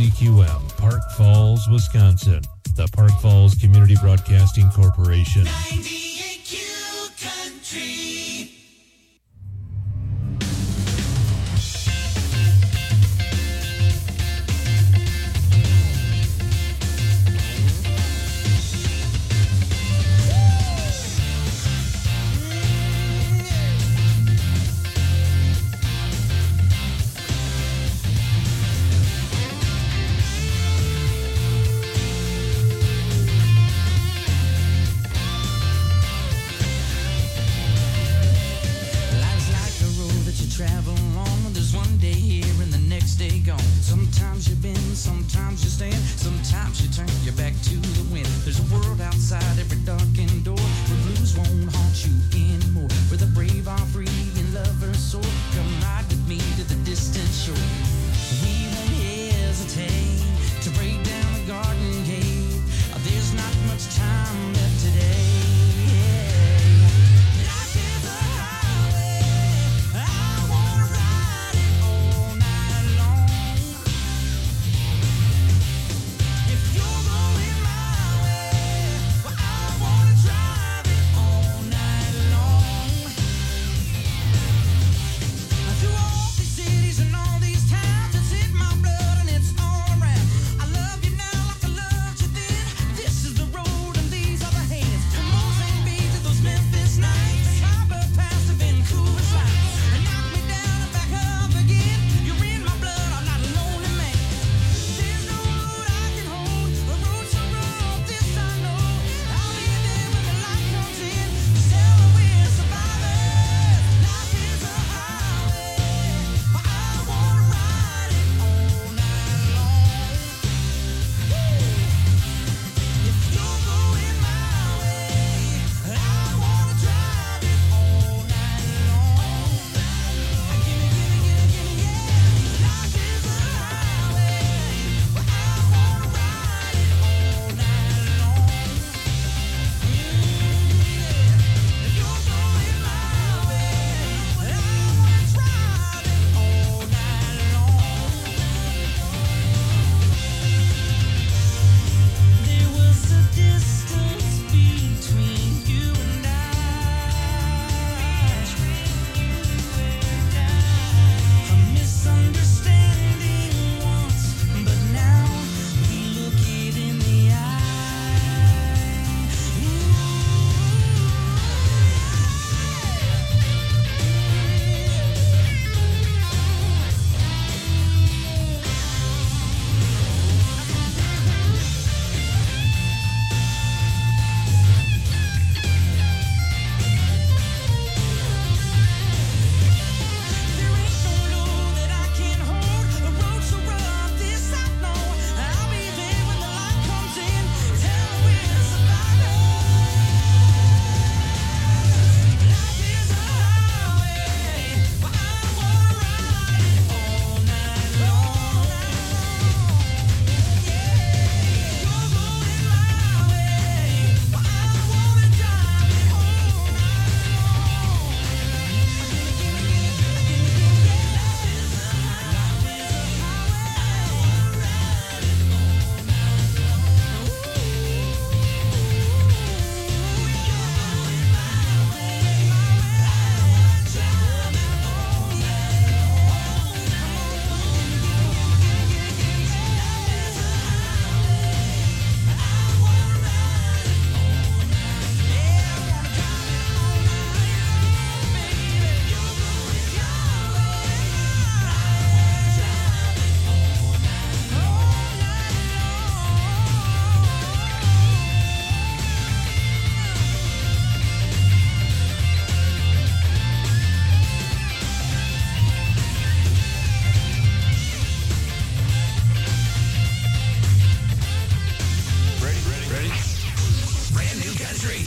KCQM, Park Falls, Wisconsin. The Park Falls Community Broadcasting Corporation. 98Q Country. Sometimes you stand, sometimes you turn your back to the wind. There's a world outside every darkened door where blues won't haunt you anymore. Where the brave are free and lovers soar. Come ride with me to the distant shore. We won't hesitate to break down the garden gate. There's not much time left today. Life is a highway. I wanna ride it all night long. If you're going my way, well, I wanna drive it all night long. Through all these cities and all these towns, it's in my blood and it's all around. I love you now like I loved you then. This is the road and these are the hands. From Mozambique Beach to those Memphis nights, Harbor Pass to Vancouver Lights. And knock me down and back up again. You're in my blood, I'm not a lonely man. There's no road I can hold, a road so rough, this I know. I'll be there when the light comes in, to tell her we're survivors. Life is a highway, but I wanna ride it all night long. If you're going my way, I wanna drive it all night long. Gimme, yeah. Life is a highway, but I wanna ride it all night long. If you're going my way, I wanna drive it all night long. There was a distance between you and a misunderstanding once, but now we look it in the eye. There ain't no load that I can't hold. A road so rough, this I know. I'll be there when the light comes in. Tell her we're survivors. Life is a highway, but I wanna ride it all night long. You're going my way, but I wanna drive it all night long. Ready? Brand new country.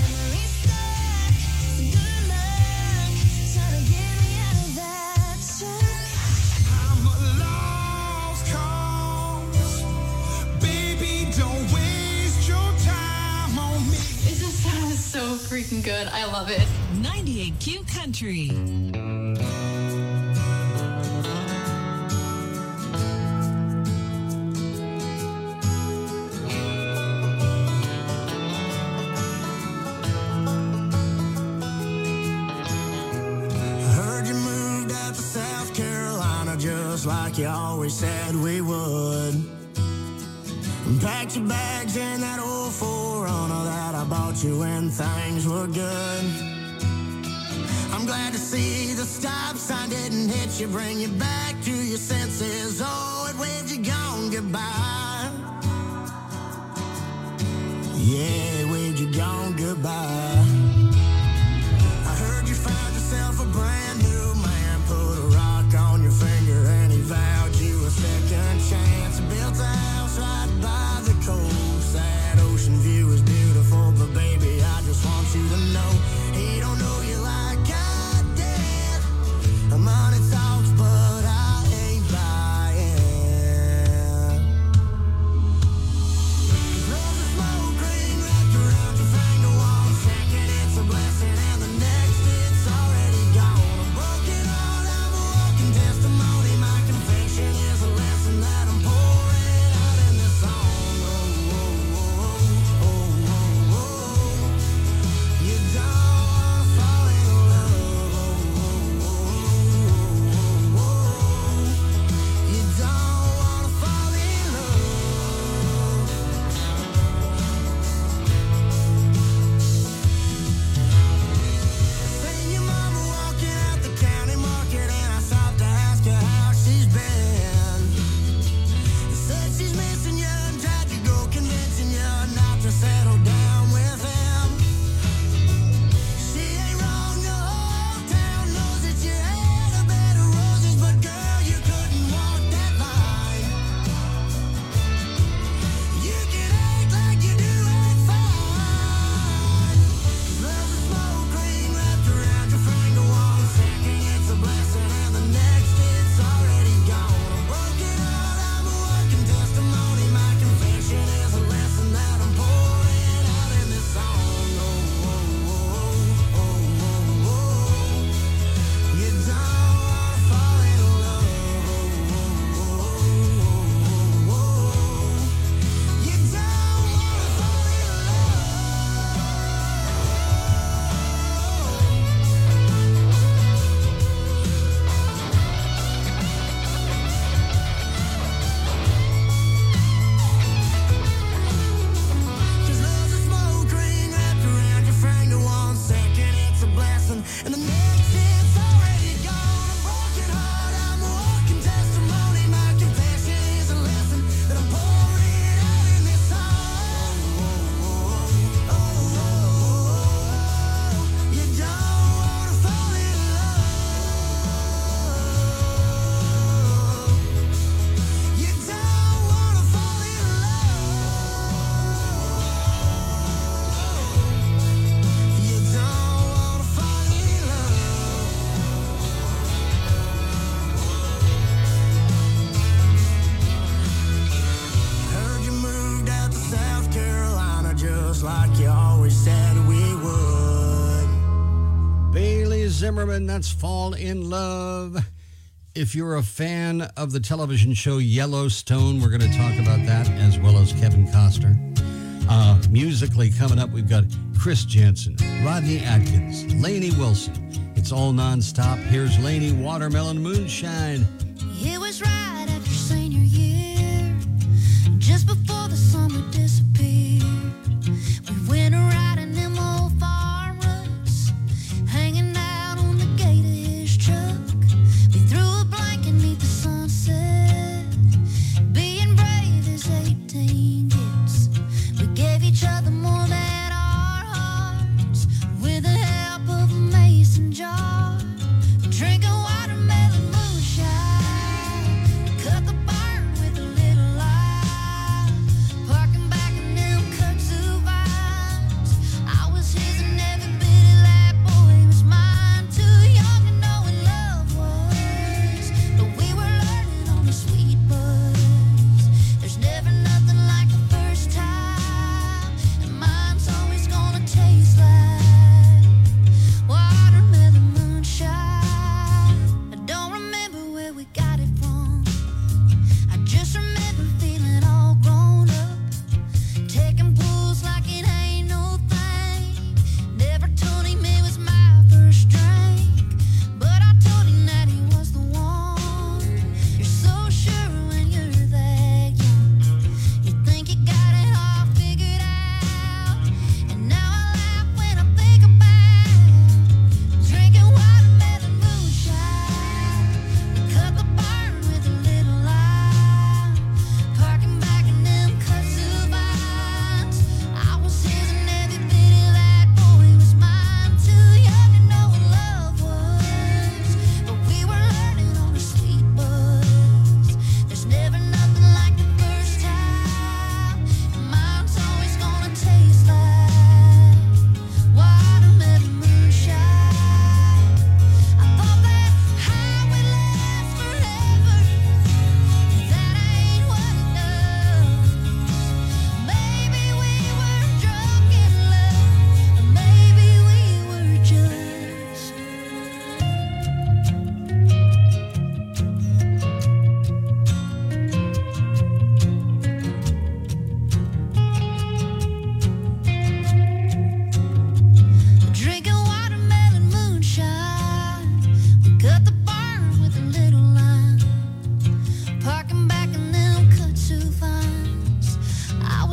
I'm a lost cause. Baby, don't waste your time on me. This sounds so freaking good. I love it. 98Q Country. just like you always said we would. Packed your bags in that old 4Runner that I bought you when things were good. I'm glad to see the stop sign didn't hit you, bring you back to your senses. Oh, it waved you gone goodbye. Yeah, it waved you gone goodbye. I heard you found yourself a brand new man, put a rock on your finger and he vowed you a second chance. Built a house right by the coast. That ocean view is beautiful, but baby, I just want you to know he don't know you like I did. Money talks, but I ain't buying. There's a smoke ring wrapped around your finger. One second it's a blessing and the next it's already gone. A broken heart, I'm a walking testimony. My confession is a lesson that I'm pouring out in this song. Oh, oh, oh, oh, oh, oh. You don't wanna fall in love. Oh, oh, oh, oh, oh. You don't wanna fall in love. Seen your mama walking out the county market and I stopped to ask her how she's been. Said she's missing you and tried to go convincing you not to settle down with him. She ain't wrong, the whole town knows that you had a bed of roses, but girl, you couldn't walk that line. You can act like you do it fine. There's a smoke ring wrapped around your finger. One second it's a blessing and the next it's already gone. A broken heart, I'm a walking testimony. My confession is a lesson that I'm pouring out in this song. Oh, oh, oh, oh, oh, oh. You don't wanna fall in love. Oh, oh, oh, oh, oh. You don't wanna fall in Cause there's a smoke ring wrapped around your finger. One second it's a blessing and the next it's already gone. A broken heart, I'm a walking testimony. My confession is a lesson that I'm pouring out in this song. Oh, oh, oh, oh. You don't wanna fall in love. You don't wanna fall in love. You don't wanna fall in love. Heard you moved out to South Carolina just like you always said we would. Bailey Zimmerman, that's Fall in Love. If you're a fan of the television show Yellowstone, we're going to talk about that as well as Kevin Costner. Musically coming up, we've got Chris Jensen, Rodney Atkins, Lainey Wilson. It's all nonstop. Here's Lainey, Watermelon Moonshine. It was right after senior year, just before the summer disappeared. We went riding them old farm ruts, hanging out on the gate of his truck. We threw a blanket neath the sunset, being brave as 18 gets. We gave each other more than our hearts, with the help of a mason jar. Drinking watermelon moonshine, cut the burn with a little light, parking back in them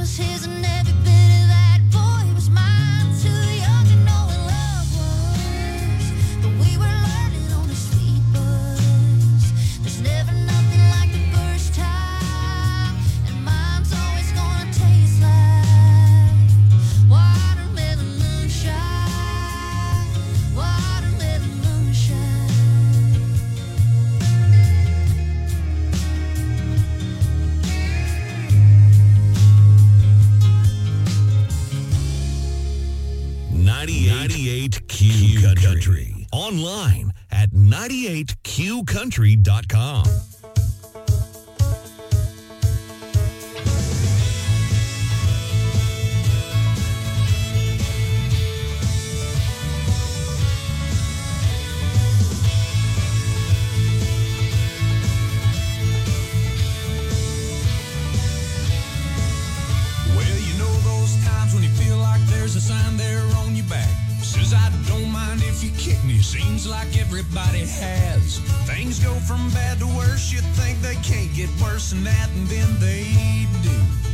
was his and every bit of that boy was mine. Too young to know what love was, but we were learning on a sweet buzz. There's never nothing like the first time, and mine's always gonna taste like watermelon moonshine, watermelon moonshine. Q Country. Online at 98qcountry.com. Well, you know those times when you feel like there's a sign there on your back. Says I don't mind if you kick me. Seems like everybody has. Things go from bad to worse. You think they can't get worse than that, and then they do.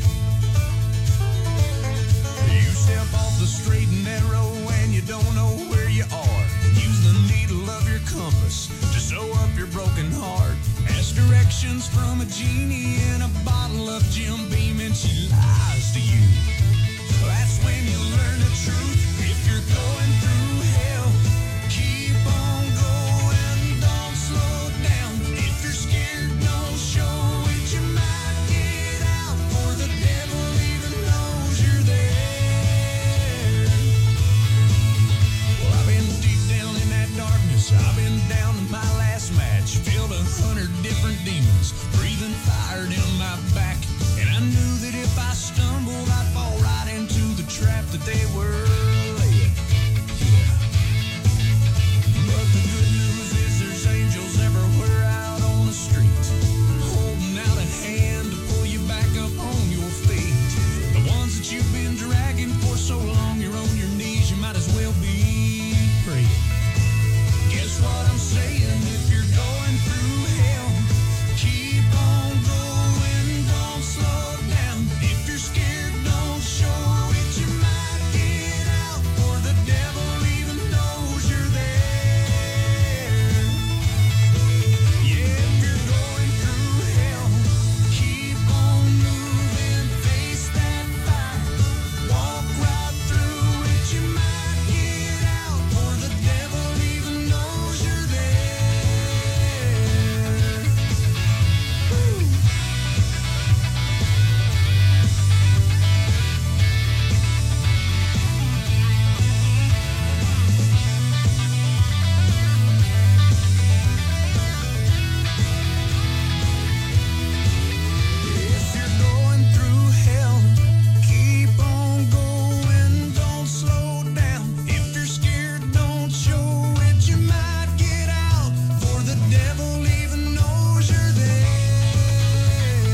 You step off the straight and narrow and you don't know where you are. Use the needle of your compass to sew up your broken heart. Ask directions from a genie in a bottle of Jim Beam and she lies to you. That's when you learn the truth. If you're going through hell, keep on going, don't slow down. If you're scared, don't show it. You might get out, for the devil even knows you're there. Well, I've been deep down in that darkness. I've been down in my last match. Filled 100 different demons, breathing fire down my back. And I knew that if I stumbled, I'd fall right into the trap that they were laying. Yeah. But the good news is there's angels everywhere out on the street, holding out a hand to pull you back up on your feet. The ones that you've been dragging for so long, you're on your knees, you might as well be praying. Guess what I'm saying? If you're going through hell, keep on going, don't slow down. If you're scared, don't show it. You might get out, for the devil even knows you're there. Yeah, if you're going through hell, keep on moving, face that fire, walk right through it. You might get out, for the devil even knows you're there. Woo. If you're going through hell, keep on going, don't slow down. If you're scared, don't show it. You might get out, for the devil even knows you're there.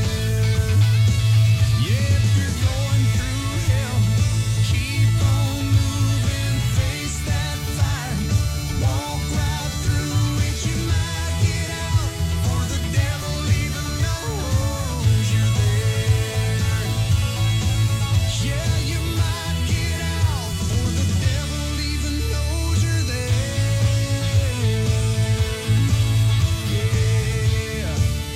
Yeah, if you're going through hell, keep on moving, face that fire, walk right through it. You might get out, for the devil even knows you're there. Yeah, you might get out, for the devil even knows you're there. Yeah.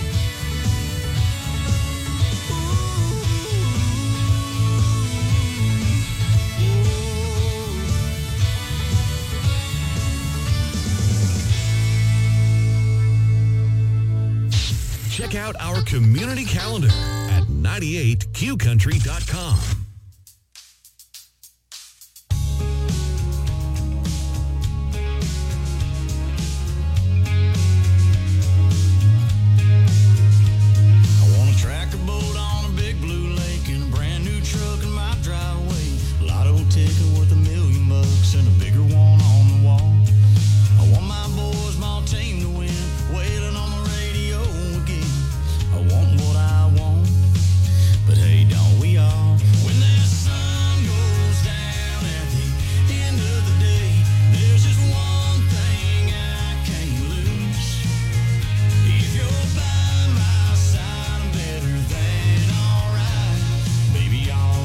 Check out our community calendar at 98qcountry.com. I want a tracker boat on a big blue lake and a brand new truck in my driveway. Lotto ticket worth $1 million and a bigger one on the wall. I want my boys, my team to win, wailing on the radio again. I want what I want, but hey, don't we all? When that sun goes down at the end of the day, there's just one thing I can't lose. If you're by my side, I'm better than alright. Baby, all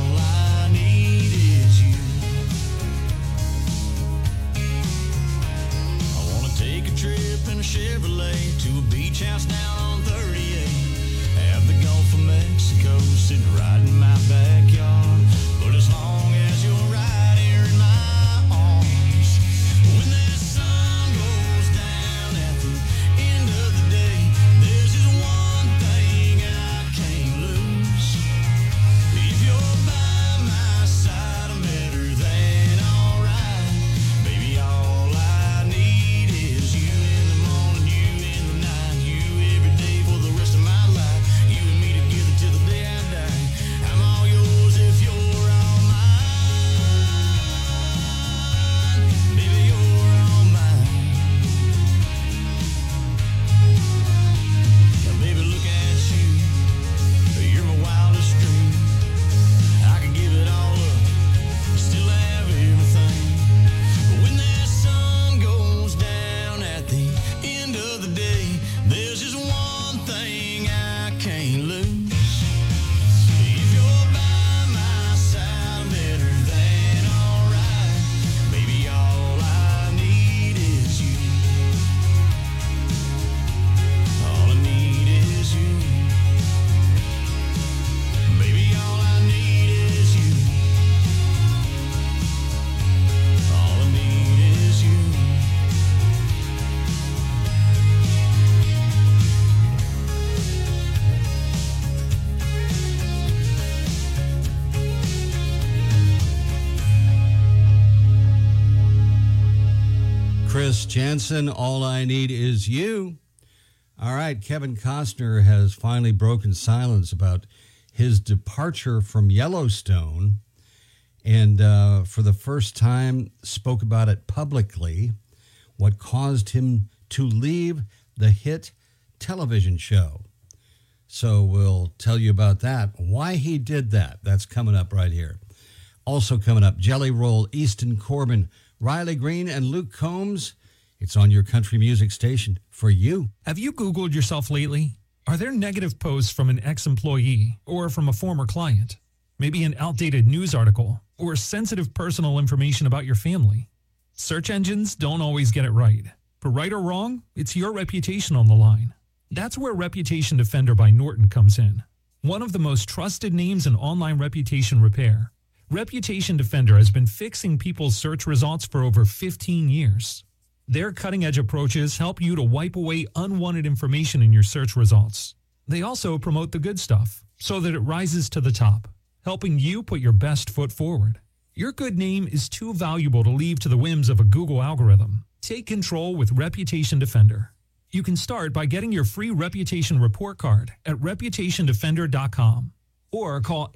Chris Jansen, All I Need Is You. All right, Kevin Costner has finally broken silence about his departure from Yellowstone and for the first time spoke about it publicly, what caused him to leave the hit television show. So we'll tell you about that, why he did that. That's coming up right here. Also coming up, Jelly Roll, Easton Corbin, Riley Green, and Luke Combs. It's on your country music station for you. Have you Googled yourself lately? Are there negative posts from an ex-employee or from a former client? Maybe an outdated news article or sensitive personal information about your family? Search engines don't always get it right. But right or wrong, it's your reputation on the line. That's where Reputation Defender by Norton comes in. One of the most trusted names in online reputation repair. Reputation Defender has been fixing people's search results for over 15 years. Their cutting-edge approaches help you to wipe away unwanted information in your search results. They also promote the good stuff so that it rises to the top, helping you put your best foot forward. Your good name is too valuable to leave to the whims of a Google algorithm. Take control with Reputation Defender. You can start by getting your free reputation report card at reputationdefender.com or call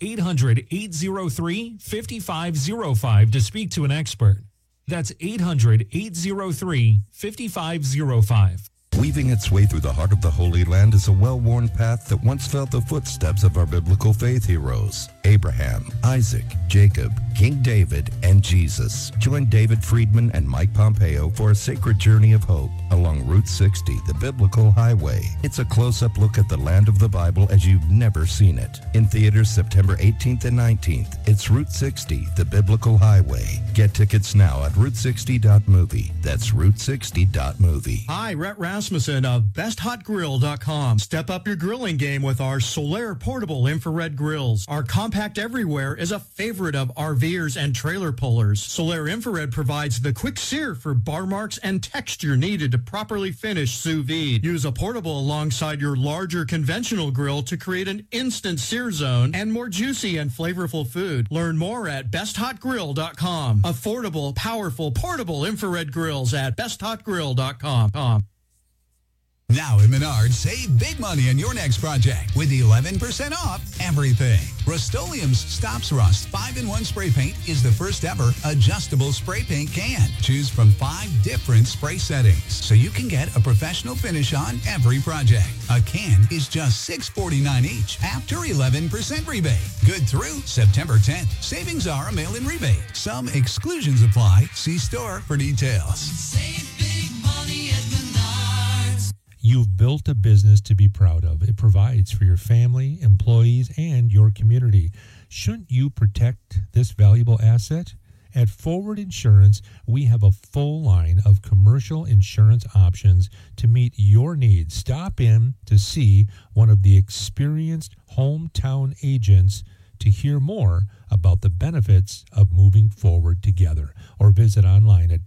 800-803-5505 to speak to an expert. That's 800-803-5505. Weaving its way through the heart of the Holy Land is a well-worn path that once felt the footsteps of our biblical faith heroes, Abraham, Isaac, Jacob, King David, and Jesus. Join David Friedman and Mike Pompeo for a sacred journey of hope along Route 60, the biblical highway. It's a close-up look at the land of the Bible as you've never seen it. In theaters September 18th and 19th, it's Route 60, the biblical highway. Get tickets now at Route60.movie. That's Route60.movie. Hi, Rhett Rasmussen of BestHotGrill.com. Step up your grilling game with our Solaire portable infrared grills. Our compact everywhere is a favorite of RVers and trailer pullers. Solaire infrared provides the quick sear for bar marks and texture needed to properly finish sous vide. Use a portable alongside your larger conventional grill to create an instant sear zone and more juicy and flavorful food. Learn more at BestHotGrill.com. Affordable, powerful, portable infrared grills at BestHotGrill.com. Now at Menards, save big money on your next project with 11% off everything. Rust-Oleum's Stops Rust 5-in-1 spray paint is the first ever adjustable spray paint can. Choose from 5 different spray settings so you can get a professional finish on every project. A can is just $6.49 each after 11% rebate. Good through September 10th. Savings are a mail-in rebate. Some exclusions apply. See store for details. Save big money at Menards. You've built a business to be proud of. It provides for your family, employees, and your community. Shouldn't you protect this valuable asset? At Forward Insurance, we have a full line of commercial insurance options to meet your needs. Stop in to see one of the experienced hometown agents to hear more about the benefits of moving forward together, or visit online at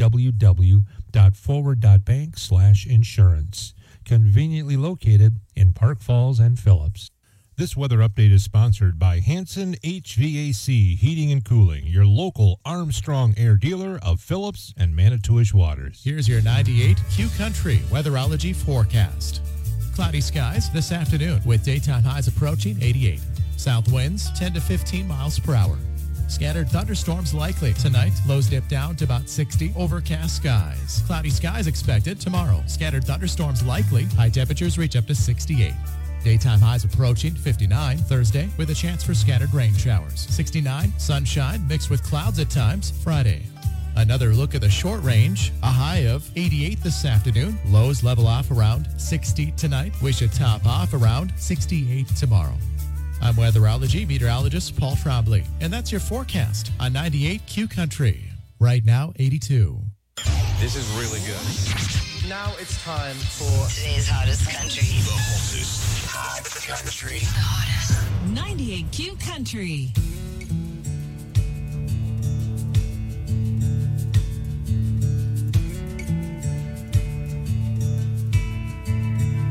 www.forward.bank/insurance. Conveniently located in Park Falls and Phillips. This weather update is sponsored by Hanson HVAC Heating and Cooling, your local Armstrong Air dealer of Phillips and Manitowish Waters. Here's your 98 Q Country weatherology forecast. Cloudy skies this afternoon with daytime highs approaching 88. South winds 10 to 15 miles per hour. Scattered thunderstorms likely tonight. Lows dip down to about 60. Overcast skies. Cloudy skies expected tomorrow. Scattered thunderstorms likely. High temperatures reach up to 68. Daytime highs approaching 59 Thursday with a chance for scattered rain showers. 69 sunshine mixed with clouds at times Friday. Another look at the short range. A high of 88 this afternoon. Lows level off around 60 tonight. We should top off around 68 tomorrow. I'm weatherology meteorologist Paul Trombley, and that's your forecast on 98 Q Country. Right now, 82. This is really good. Now it's time for today's hottest country. The hottest hot country. The hottest. 98 Q Country.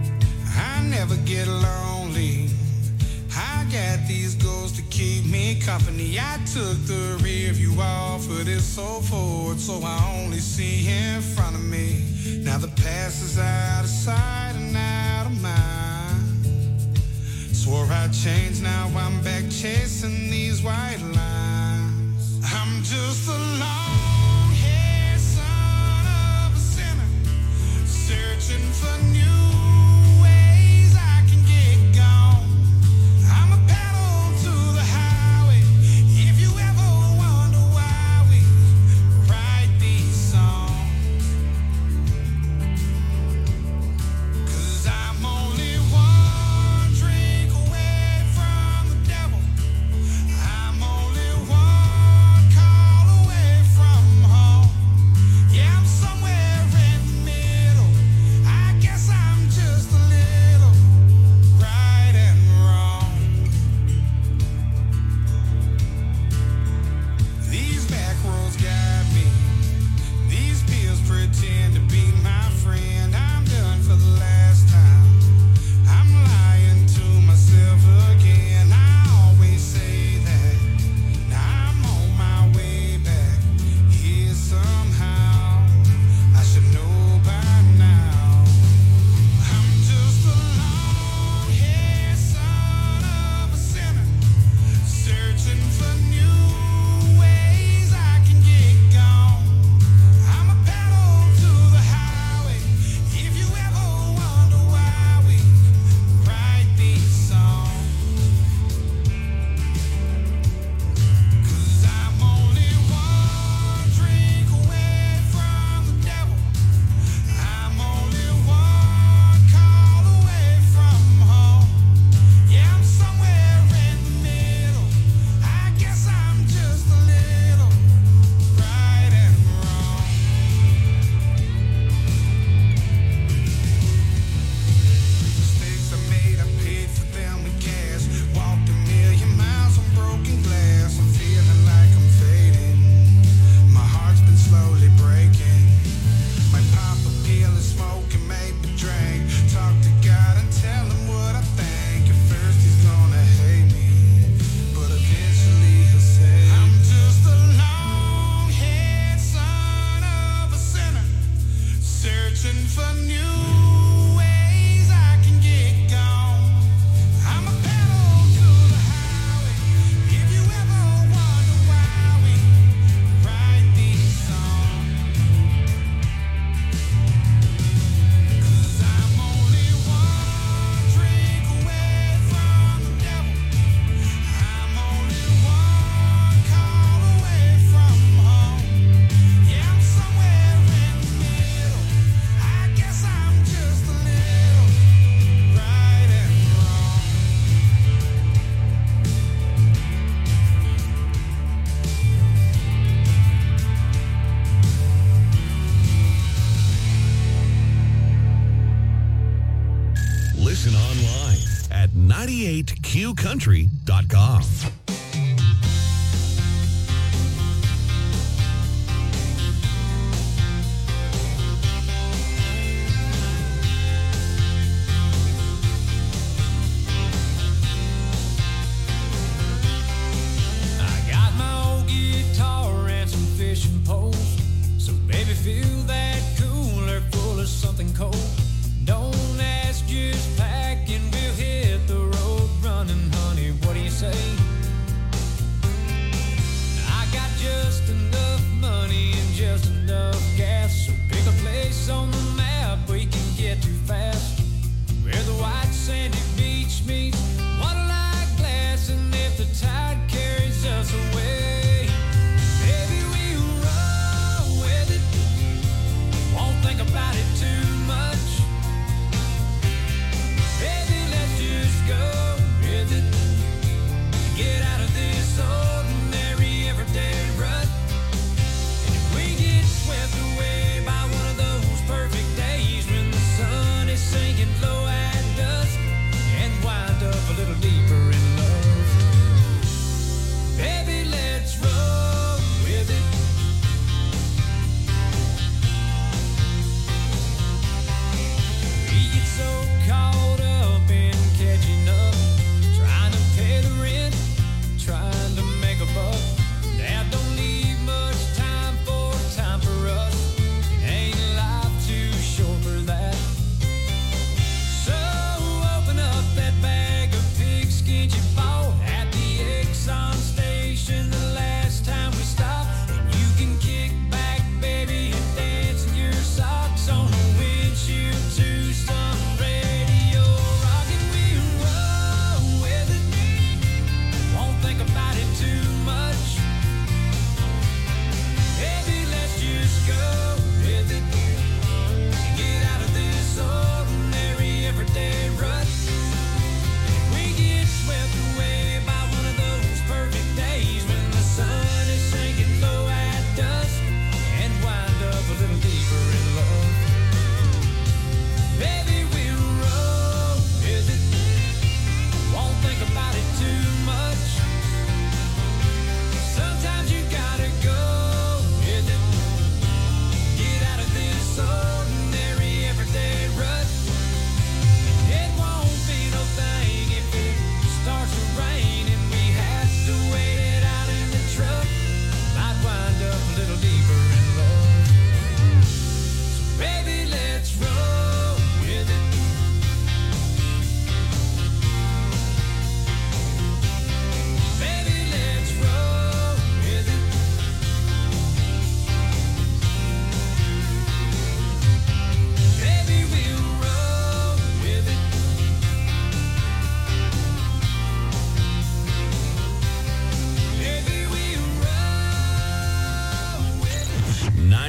I never get lonely. I got these goals to keep me company. I took the rear view off of this old Ford, so I only see in front of me. Now the past is out of sight and out of mind. Swore I'd change, now I'm back chasing these white lines. I'm just a long-haired son of a sinner, searching for new ways I can get gone. I'm a pedal to the highway. If you ever wonder why we write these songs, 'cause I'm only one drink away from the devil. I'm only one call away from home. Yeah, I'm somewhere in the middle. I guess I'm just a little right and wrong. These back roads got me. These pills pretend to be my friend. I'm done for the last time. I'm lying to myself again. I always say that. Now I'm on my way back here somehow. I should know by now. I'm just a long-haired son of a sinner, searching for new ways I can get gone. I'm a pedal to the highway. If you ever wonder why we write these songs, 'cause I'm only one drink away from the devil. I'm only one call away from home. Yeah, I'm somewhere in the middle. I guess I'm just a little right and wrong. Mistakes I made, I paid for them with cash. Walked a million miles on broken glass. I'm feeling like I'm fading. My heart's been slowly breaking. Might pop a pill and smoke and maybe drink. Talk to God and tell him what I think. At first he's gonna hate me, but eventually he'll say, I'm just a long-haired son of a sinner, searching for new ways I can get gone. I'm a pedal to the highway. If you ever wonder why we write these songs, 'cause I'm only one drink away from the devil. I'm only one call away from home. Yeah, I'm somewhere in the middle. I guess I'm just a little right and wrong. Listen online at 98qcountry.com. I got my old guitar and some fishing poles. So baby, fill that cooler full of something cold. Don't ask, just pack and we'll hit the road running, honey. What do you say?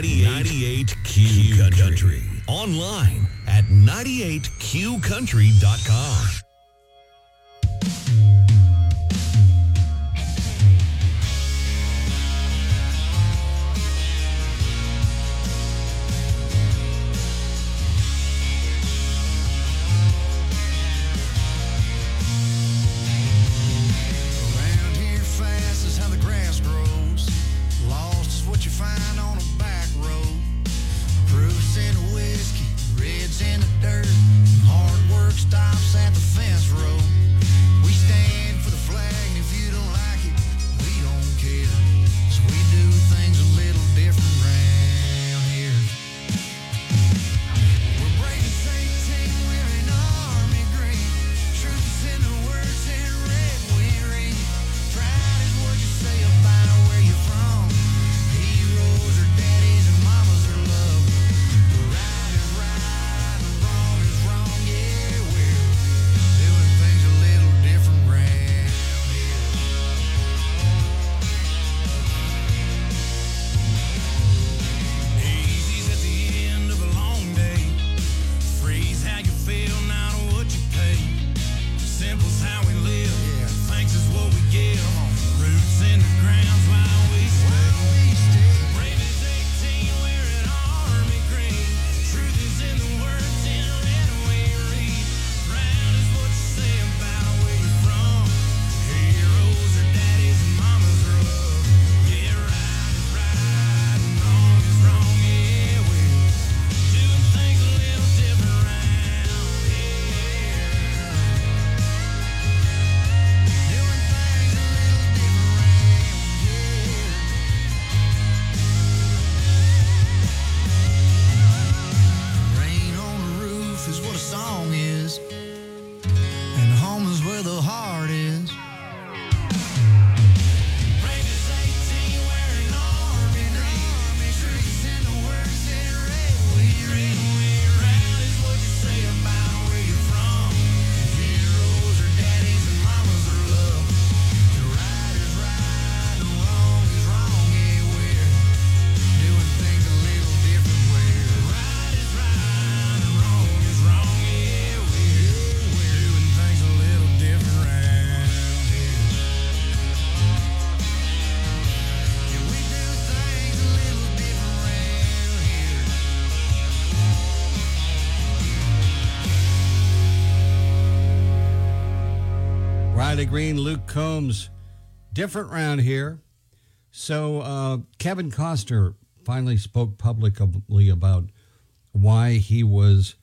98Q Country. Online at 98QCountry.com. Around here fast is how the grass grows. Lost is what you find on a back road. Proofs in the whiskey, reds in the dirt. Hard work stops at the fence road. We stand for the flag, and if you don't like it, we don't care. 'Cause we do things a little different round here. We're brave and St. Team, wearing army green. Truth is in the words in red we read. Pride is what you say about where you're from. Heroes are daddies and mamas are love. Right is right and wrong is wrong. Yeah, we're doing things a little different round here. Easy's at the end of a long day. Freeze how you feel, not what you pay. Simple's how we live. Thanks is what we give. Roots in the ground's why we stay. Brave as 18, wearing army green. Truth is in the words in red we read. Proud is what you say about where you're from. Heroes are daddies and mamas are love. Yeah, right is right and wrong is wrong. Yeah, we're doing things a little different round here. Doing things a little different round here. Rain on the roof is what a song is, and home is where the heart is. Brave as 18, wearing army green. Truth's in the words in red we read. Proud is what you say about where you're from. Heroes are daddies and mamas are love. Right is right and wrong is wrong. Yeah, we're doing things a little different way. Right is right and wrong is wrong. Yeah, we're doing things a little different round here. Yeah, we do things a little different round here. Riley Green, Luke Combs, different round here. So Kevin Costner finally spoke publicly about why he was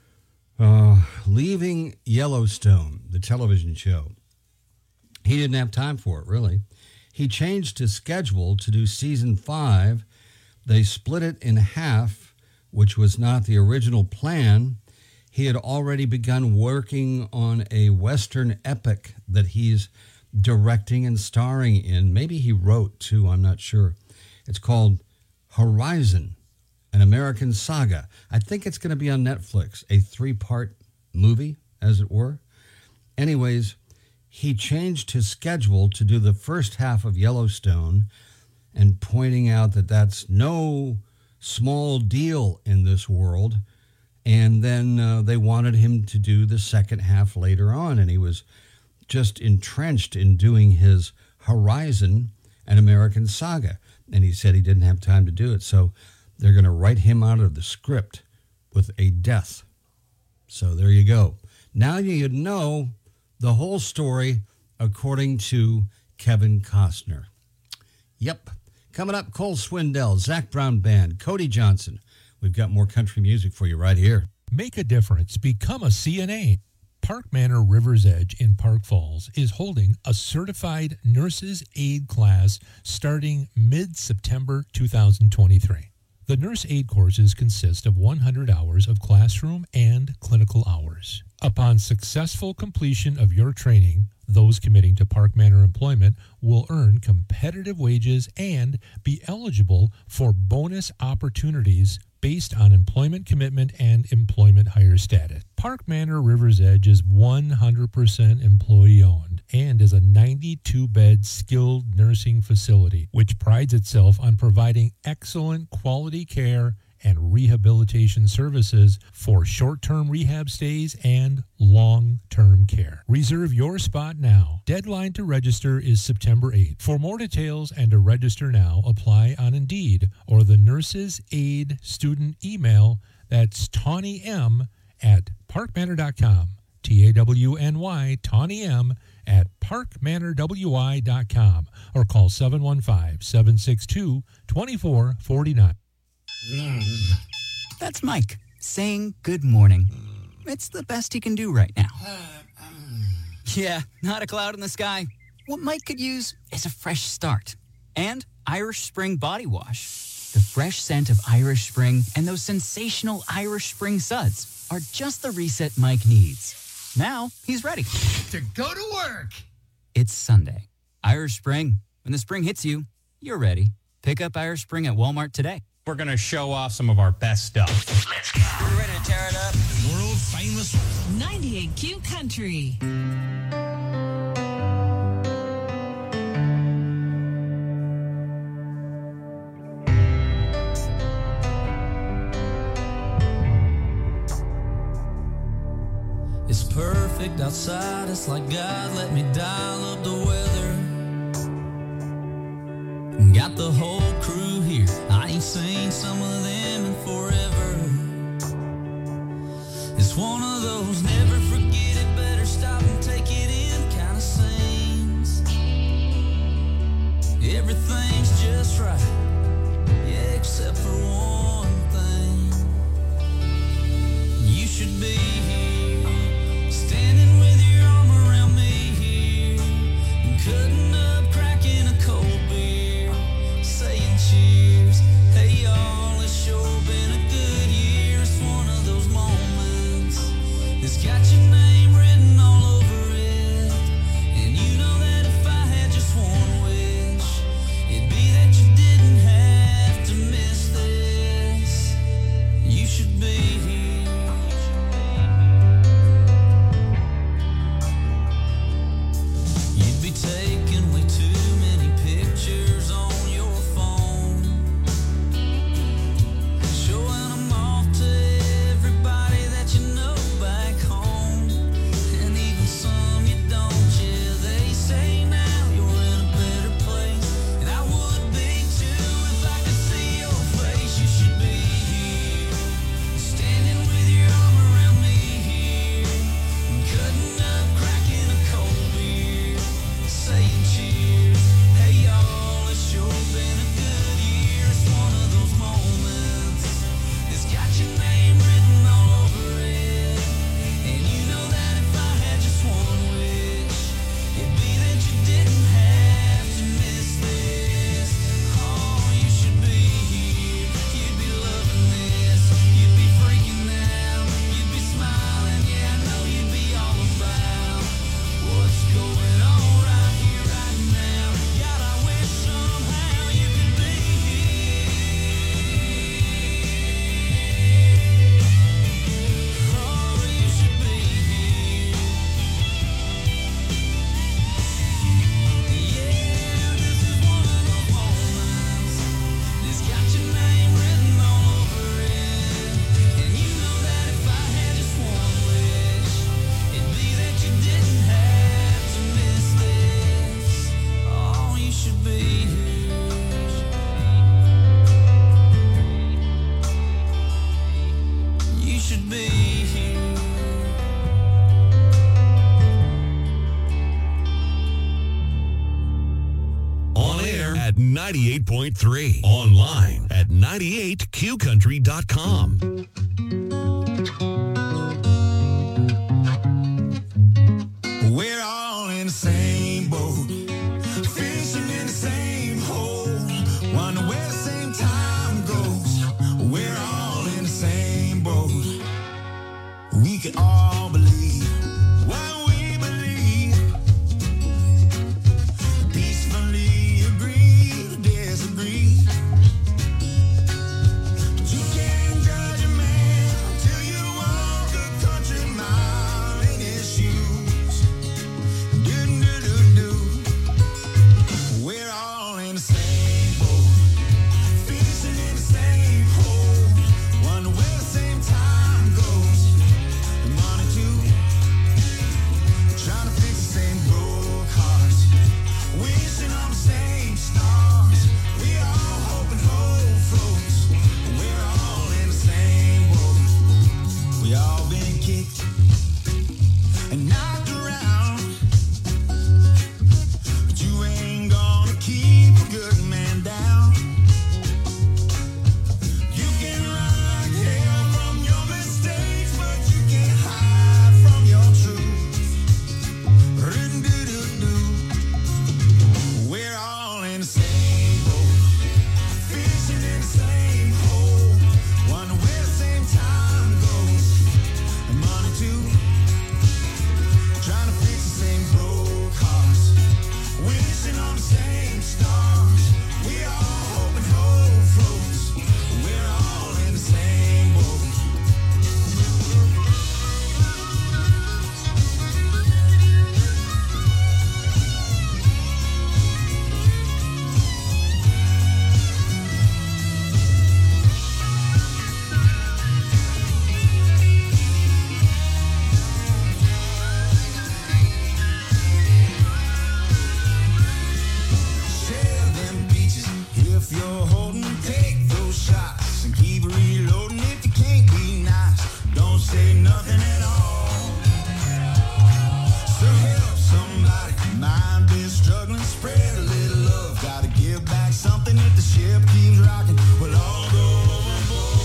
leaving Yellowstone, the television show. He didn't have time for it, really. He changed his schedule to do season 5. They split it in half, which was not the original plan. He had already begun working on a Western epic that he's directing and starring in. Maybe he wrote, too, I'm not sure. It's called Horizon, an American saga. I think it's going to be on Netflix, a 3-part movie, as it were. Anyways, he changed his schedule to do the first half of Yellowstone and pointing out that that's no small deal in this world. And then they wanted him to do the second half later on, and he was just entrenched in doing his Horizon, an American saga. And he said he didn't have time to do it, so they're going to write him out of the script with a death. So there you go. Now you know the whole story according to Kevin Costner. Yep. Coming up, Cole Swindell, Zach Brown Band, Cody Johnson. We've got more country music for you right here. Make a difference. Become a CNA. Park Manor River's Edge in Park Falls is holding a certified nurse's aid class starting mid-September 2023. The nurse aid courses consist of 100 hours of classroom and clinical hours. Upon successful completion of your training, those committing to Park Manor employment will earn competitive wages and be eligible for bonus opportunities based on employment commitment and employment hire status. Park Manor River's Edge is 100% employee-owned. and is a 92-bed skilled nursing facility, which prides itself on providing excellent quality care and rehabilitation services for short-term rehab stays and long-term care. Reserve your spot now. Deadline to register is September 8th. For more details and to register now, apply on Indeed or the Nurses Aid student email. That's Tawny M at parkmanor.com. TAWNY, Tawny M at parkmanorwi.com or call 715-762-2449. That's Mike saying good morning. It's the best he can do right now. Yeah, not a cloud in the sky. What Mike could use is a fresh start. And Irish Spring Body Wash. The fresh scent of Irish Spring and those sensational Irish Spring suds are just the reset Mike needs. Now he's ready To go to work. It's Sunday. Irish Spring. When the spring hits you, you're ready. Pick up Irish Spring at Walmart today. We're going to show off some of our best stuff. Let's go. We're ready to tear it up. World famous 98Q Country. It's perfect outside, it's like God let me dial up the weather. Got the whole crew here, I ain't seen some of them in forever. It's one of those never forget it, better stop and take it in kind of scenes. Everything's just right, yeah, except for one thing. You should be here, standing with your arm around me here, and cutting up, cracking a cold beer, saying cheers. Hey y'all, it's sure been a good year. It's one of those moments that's got your name written all over it. And you know that if I had just one wish, it'd be that you didn't have to miss this. You should be here. You'd be taking way too many pictures on your phone, showing them off to everybody that you know back home, and even some you don't. Yeah, they say now you're in a better place, and I would be too if I could see your face. You should be here, standing with your arm around me here, and cutting up, cracking a cold beer, saying cheers. Hey y'all, it's sure been a good year. It's one of those moments that's got your name written all over it. And you know that if I had just one wish, it'd be that you didn't have to miss this. Oh, you should be here, you'd be loving this, you'd be freaking out, you'd be smiling, yeah, I know you'd be all about what's going on right here, right now. God, I wish somehow you could be here. Oh, you should be here. Yeah, this is one of those moments that's got your name written all over it. And you know that if I had just one wish, it'd be that you didn't have to miss this. Oh, you should be here. You should be here. On air at 98.3. Online at 98qcountry.com. We're all in the same boat, fishing in the same hole, wonder where the same time goes. We're all in the same boat. We can all believe what we believe. Peacefully agree to disagree. But you can't judge a man if you're holding, take those shots and keep reloading. If you can't be nice, don't say nothing at all. So help somebody, mind been struggling, spread a little love. Gotta give back something if the ship keeps rocking. We'll all go overboard.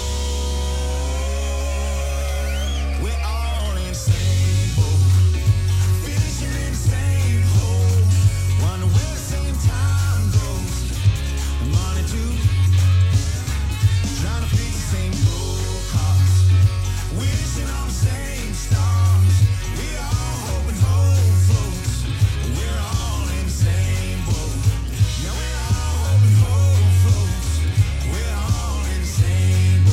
We're all in the same boat, fishing in the same hole. Wonder where the same time goes. The money too, trying to fix the same broke hearts, wishing on the same stars. We all hoping hope floats. We're all in the same boat. Yeah, we're all hoping hope floats. We're all in the same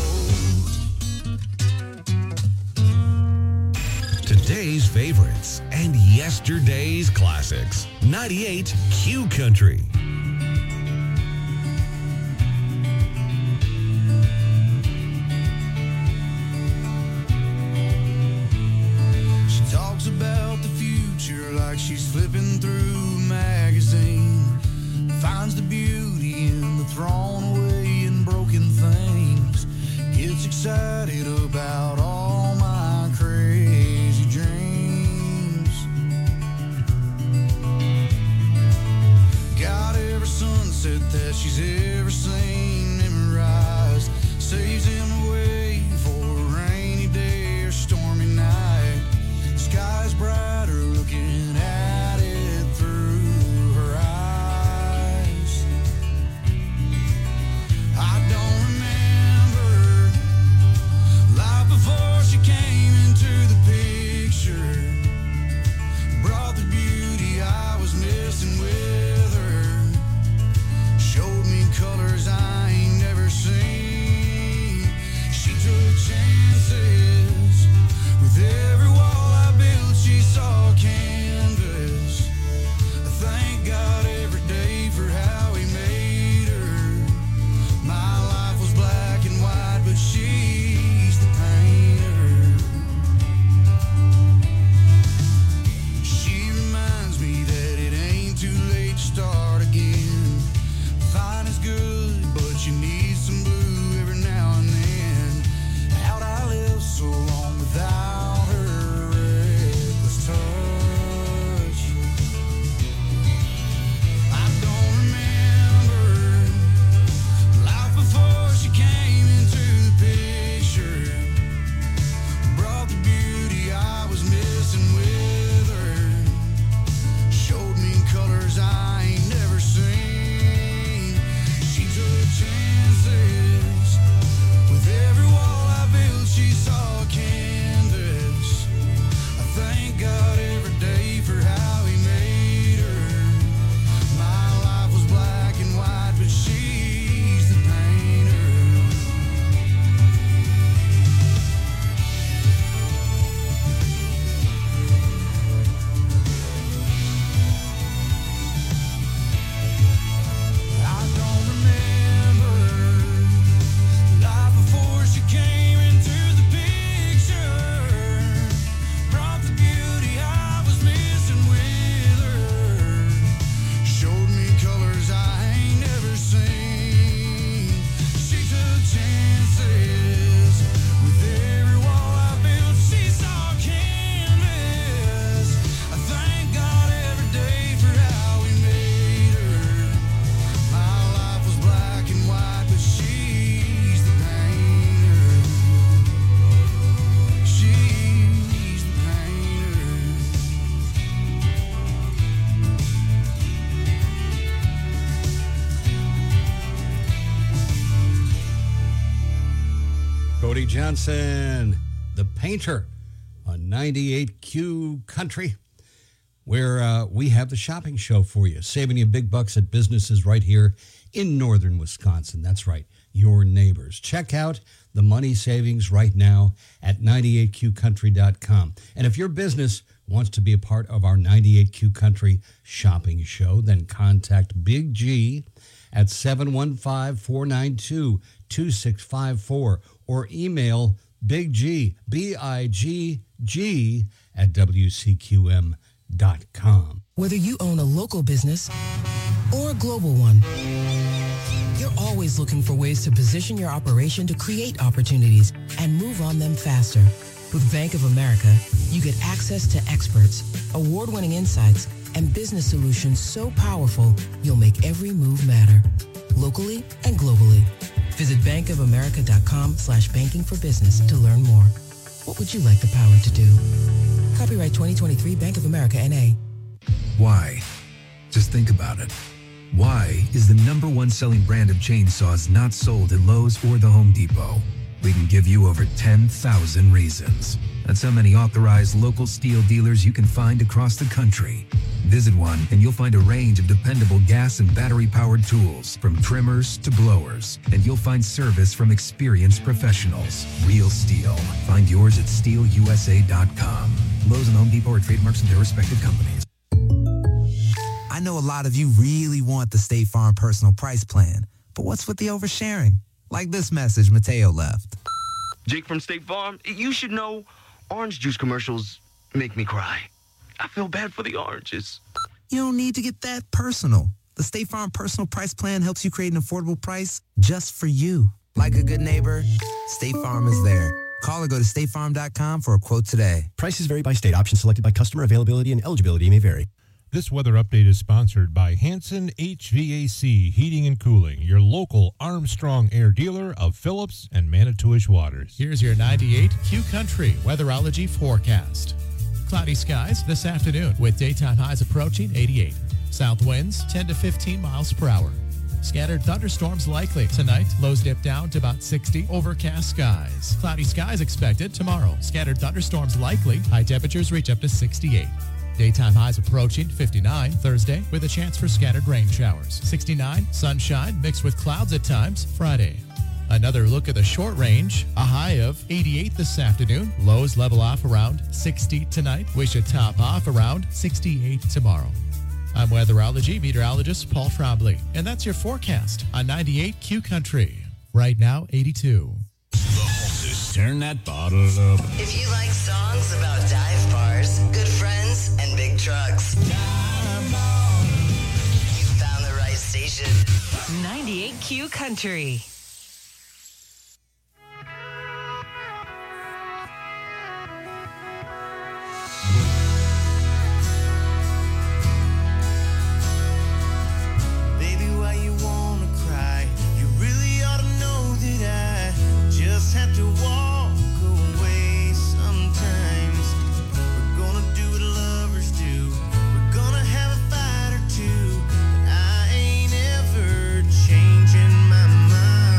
boat. Today's favorites and yesterday's classics. 98 Q Country. She talks about the future like she's flipping through a magazine. Finds the beauty in the thrown away and broken things. Gets excited about all my crazy dreams. Got every sunset that she's ever seen memorized. Saves him away for a rainy day or stormy night. Sky's brighter looking at it through her eyes. I don't remember life before she came into the picture. Brought the beauty I was missing with her. Showed me colors I ain't never seen. She took chances with every wall I built. She saw canvas. I thank God every day for how he made her. My life was black and white, but she's the painter. She reminds me that it ain't too late to start again. Fine is good, but you need some blue every now and then. How'd I live so long without her reckless touch? I don't remember life before she came into the picture. Brought the beauty I was missing with her. Showed me colors I ain't never seen. She took chances with every wall I built. She saw canvas. I thank God every day for how he made her. My life was black and white, but she's the painter. I don't remember life before she came into the picture. Brought the beauty I was missing with her. Showed me colors I ain't never seen. She took chances with every wall I built. She saw canvas. I thank God every day for how he made her. My life was black and white, but she's the painter. She's the painter. Cody Johnson, the painter, on 98Q Country, where we have the shopping show for you, saving you big bucks at businesses right here in northern Wisconsin. That's right, your neighbors. Check out the money savings right now at 98qcountry.com. And if your business wants to be a part of our 98Q Country shopping show, then contact Big G at 715-492-2654 or email Big G, B-I-G-G, at WCQM.com. Whether you own a local business or a global one, You're always looking for ways to position your operation to create opportunities and move on them faster. With Bank of America, you get access to experts, award-winning insights, and business solutions so powerful, you'll make every move matter, locally and globally. Visit bankofamerica.com/banking for business to learn more. What would you like the power to do? Copyright 2023 Bank of America, N.A. Why? Just think about it. Why is the #1 selling brand of chainsaws not sold at Lowe's or the Home Depot? We can give you over 10,000 reasons. That's how many authorized local steel dealers you can find across the country. Visit one and you'll find a range of dependable gas and battery-powered tools, from trimmers to blowers. And you'll find service from experienced professionals. Real STIHL. Find yours at stihlusa.com. Lowe's and Home Depot are trademarks of their respective companies. I know a lot of you really want the State Farm personal price plan, but what's with the oversharing? Like this message Mateo left. Jake from State Farm, you should know orange juice commercials make me cry. I feel bad for the oranges. You don't need to get that personal. The State Farm personal price plan helps you create an affordable price just for you. Like a good neighbor, State Farm is there. Call or go to statefarm.com for a quote today. Prices vary by state. Options selected by customer. Availability and eligibility may vary. This weather update is sponsored by Hanson HVAC Heating and Cooling, your local Armstrong Air dealer of Phillips and Manitowish Waters. Here's your 98 Q Country weatherology forecast. Cloudy skies this afternoon with daytime highs approaching 88. South winds 10 to 15 miles per hour. Scattered thunderstorms likely tonight. Lows dip down to about 60. Overcast skies. Cloudy skies expected tomorrow. Scattered thunderstorms likely. High temperatures reach up to 68. Daytime highs approaching 59 Thursday with a chance for scattered rain showers. 69 sunshine mixed with clouds at times Friday. Another look at the short range. A high of 88 this afternoon. Lows level off around 60 tonight. We should top off around 68 tomorrow. I'm weatherology meteorologist Paul Trombley, and that's your forecast on 98 Q Country. Right now, 82. Turn that bottle up. If you like songs about dive bars, good friends, and big trucks, you found the right station. 98 Q Country. Baby, why you wanna cry? You really ought to know that I just have to walk away sometimes. We're gonna do what lovers do. We're gonna have a fight or two. But I ain't ever changing my mind.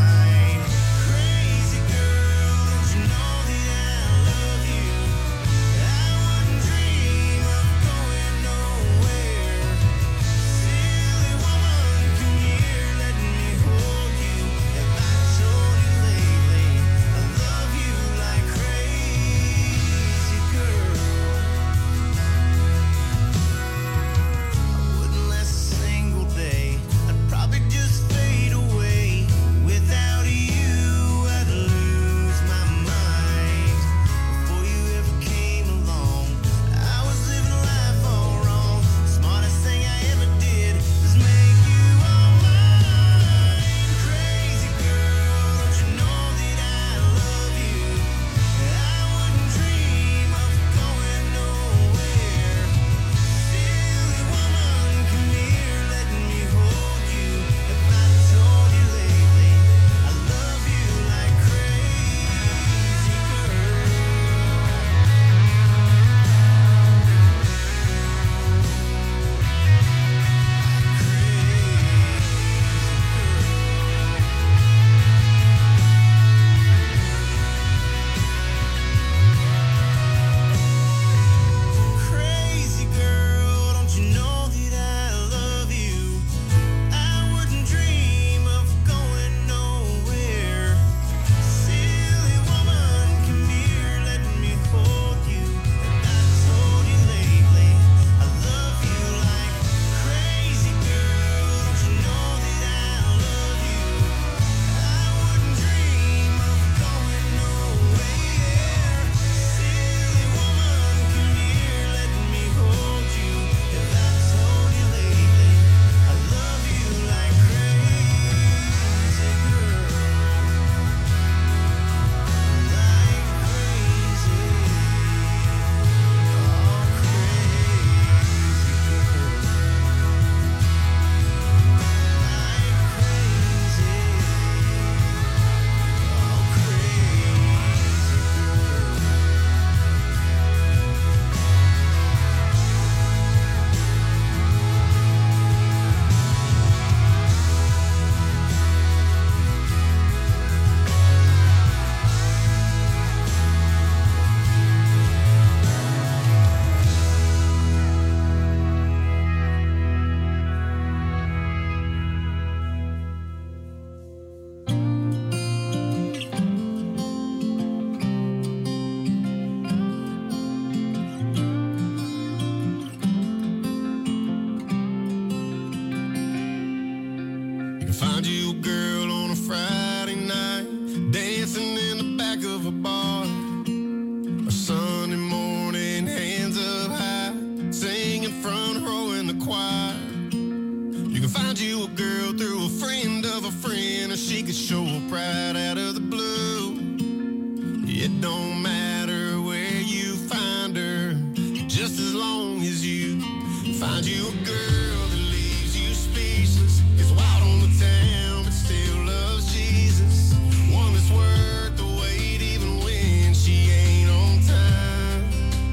Find you a girl on a Friday night, dancing in the back of a bar. A Sunday morning, hands up high, singing front row in the choir. You can find you a girl through a friend of a friend, or she could show up right out of the blue. It don't matter where you find her, just as long as you find you a girl that leaves you speechless, is wild on the town but still loves Jesus. One that's worth the wait even when she ain't on time.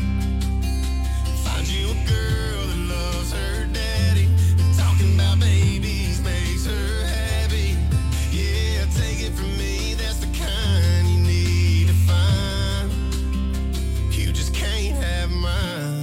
Find you a girl that loves her daddy, talking about babies makes her happy. Yeah, take it from me, that's the kind you need to find. You just can't have mine.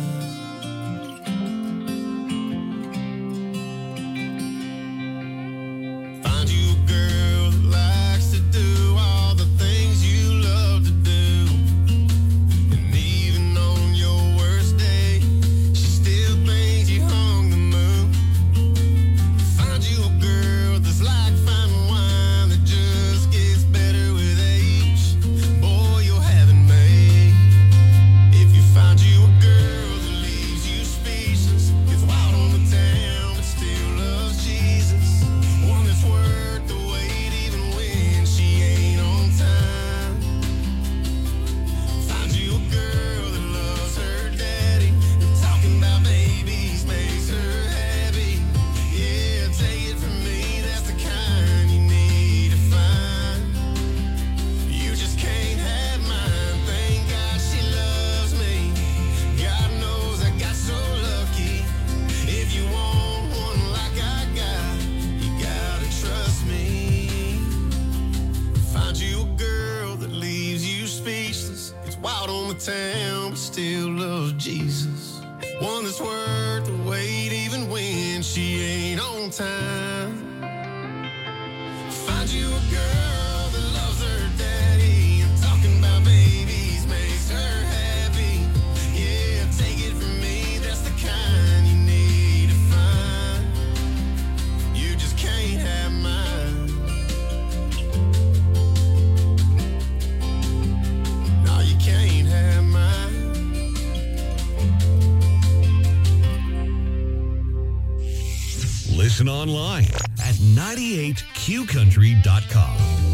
Find you a girl that likes to do all the things you love to do. And even on your worst day, she still thinks you hung the moon. Find you a girl that's like fine wine that just gets better with age. Boy, you'll have it made. If you find you a girl that leaves you speechless, gets wild on the town but still loves Jesus. One that's worth the wait even when she ain't on time. Find you a girl that loves her daddy, talking about babies makes her happy. Yeah, take it from me, that's the kind you need to find. You just can't have mine. Thank God she loves me. God knows I got so lucky. If you want one like I got, you gotta trust me. Find you a girl that leaves you speechless, gets wild on the town but still loves Jesus. One that's worth the wait even when she ain't on time. Find you a girl that loves her daddy, and talking about babies makes her happy. Yeah, take it from me, that's the kind you need to find. You just can't have mine. No, you can't have mine. Listen online at 98qcountry.com.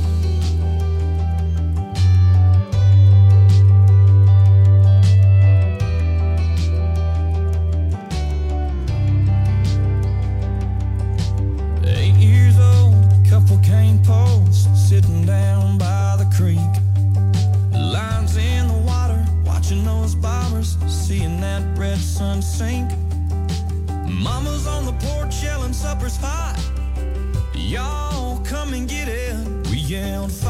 Couple cane poles sitting down by the creek. Lines in the water, watching those bobbers, seeing that red sun sink. Mama's on the porch yelling supper's hot. Y'all come and get it. We yelled